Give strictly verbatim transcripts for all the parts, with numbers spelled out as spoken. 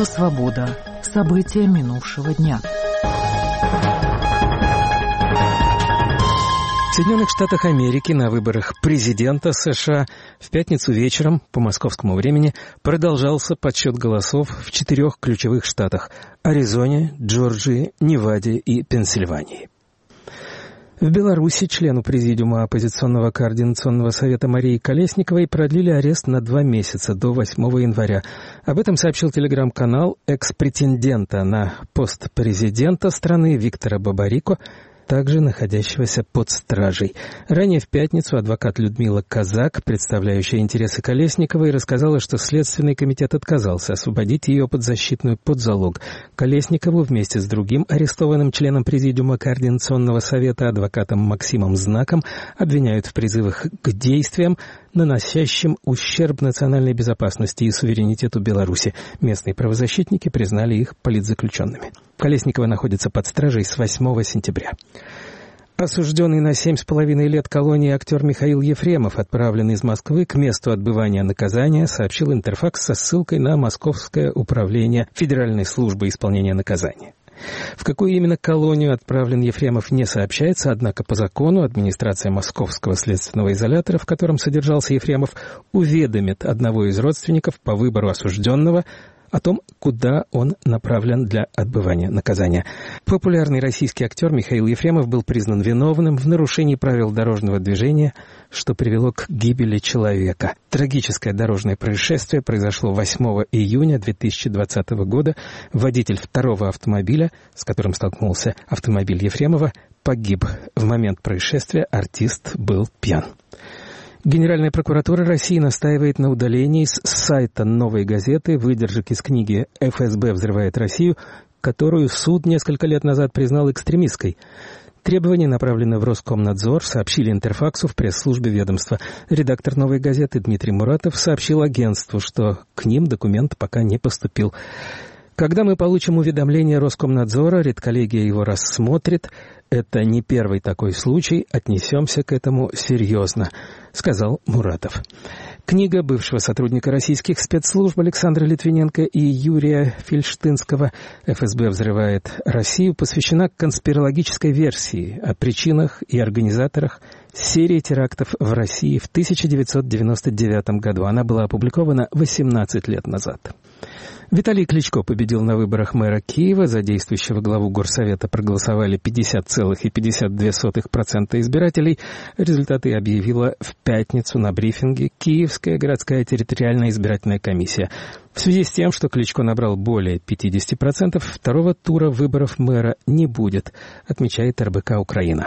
Радио «Свобода». События минувшего дня. В Соединенных Штатах Америки на выборах президента США в пятницу вечером по московскому времени продолжался подсчет голосов в четырех ключевых штатах – Аризоне, Джорджии, Неваде и Пенсильвании. В Беларуси члену президиума оппозиционного координационного совета Марии Колесниковой продлили арест на два месяца, до восьмого января. Об этом сообщил телеграм-канал экс-претендента на пост президента страны Виктора Бабарико, также находящегося под стражей. Ранее в пятницу адвокат Людмила Казак, представляющая интересы Колесниковой, рассказала, что Следственный комитет отказался освободить ее подзащитную под залог. Колесникову вместе с другим арестованным членом президиума Координационного совета адвокатом Максимом Знаком обвиняют в призывах к действиям, наносящим ущерб национальной безопасности и суверенитету Беларуси. Местные правозащитники признали их политзаключенными. Колесникова находится под стражей с восьмого сентября. Осужденный на семь с половиной лет колонии актер Михаил Ефремов, отправлен из Москвы к месту отбывания наказания, сообщил Интерфакс со ссылкой на Московское управление Федеральной службы исполнения наказания. В какую именно колонию отправлен Ефремов, не сообщается, однако по закону администрация Московского следственного изолятора, в котором содержался Ефремов, уведомит одного из родственников по выбору осужденного о том, куда он направлен для отбывания наказания. Популярный российский актер Михаил Ефремов был признан виновным в нарушении правил дорожного движения, что привело к гибели человека. Трагическое дорожное происшествие произошло восьмого июня две тысячи двадцатого года. Водитель второго автомобиля, с которым столкнулся автомобиль Ефремова, погиб. В момент происшествия артист был пьян. Генеральная прокуратура России настаивает на удалении с сайта «Новой газеты» выдержек из книги «эф эс бэ взрывает Россию», которую суд несколько лет назад признал экстремистской. Требования направлены в Роскомнадзор, сообщили Интерфаксу в пресс-службе ведомства. Редактор «Новой газеты» Дмитрий Муратов сообщил агентству, что к ним документ пока не поступил. Когда мы получим уведомление Роскомнадзора, редколлегия его рассмотрит. Это не первый такой случай, отнесемся к этому серьезно, сказал Муратов. Книга бывшего сотрудника российских спецслужб Александра Литвиненко и Юрия Фельштинского «эф эс бэ взрывает Россию» посвящена конспирологической версии о причинах и организаторах серии терактов в России в тысяча девятьсот девяносто девятом году. Она была опубликована восемнадцать лет назад. Виталий Кличко победил на выборах мэра Киева. За действующего главу горсовета проголосовали пятьдесят целых пятьдесят две сотых процента избирателей. Результаты объявила в пятницу на брифинге Киевская городская территориальная избирательная комиссия. В связи с тем, что Кличко набрал более пятьдесят процентов, второго тура выборов мэра не будет, отмечает эр бэ ка «Украина».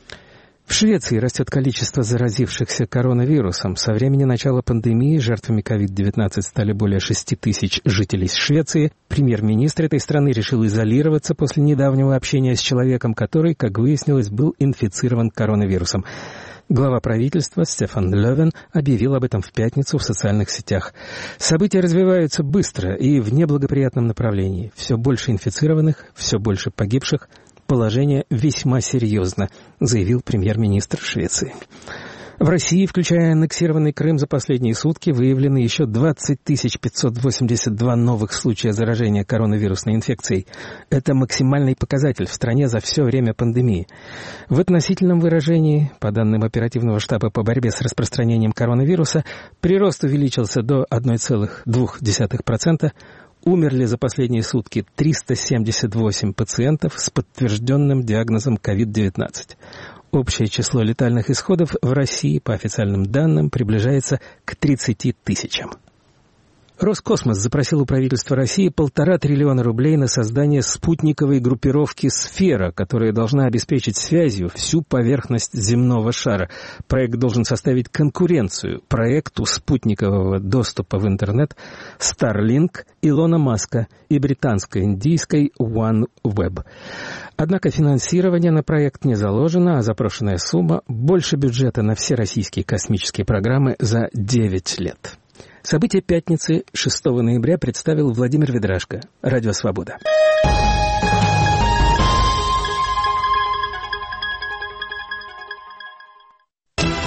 В Швеции растет количество заразившихся коронавирусом. Со времени начала пандемии жертвами ковид девятнадцать стали более шести тысяч жителей Швеции. Премьер-министр этой страны решил изолироваться после недавнего общения с человеком, который, как выяснилось, был инфицирован коронавирусом. Глава правительства Стефан Лёвен объявил об этом в пятницу в социальных сетях. События развиваются быстро и в неблагоприятном направлении. Все больше инфицированных, все больше погибших. Положение весьма серьезно, заявил премьер-министр Швеции. В России, включая аннексированный Крым, за последние сутки выявлены еще двадцать тысяч пятьсот восемьдесят два новых случая заражения коронавирусной инфекцией. Это максимальный показатель в стране за все время пандемии. В относительном выражении, по данным оперативного штаба по борьбе с распространением коронавируса, прирост увеличился до одна целая две десятых процента. Умерли за последние сутки триста семьдесят восемь пациентов с подтвержденным диагнозом ковид девятнадцать. Общее число летальных исходов в России, по официальным данным, приближается к тридцати тысячам. Роскосмос запросил у правительства России полтора триллиона рублей на создание спутниковой группировки «Сфера», которая должна обеспечить связью всю поверхность земного шара. Проект должен составить конкуренцию проекту спутникового доступа в интернет Starlink Илона Маска и британско-индийской OneWeb. Однако финансирование на проект не заложено, а запрошенная сумма больше бюджета на все российские космические программы за девять лет. События пятницы шестого ноября представил Владимир Ведрашко. Радио «Свобода».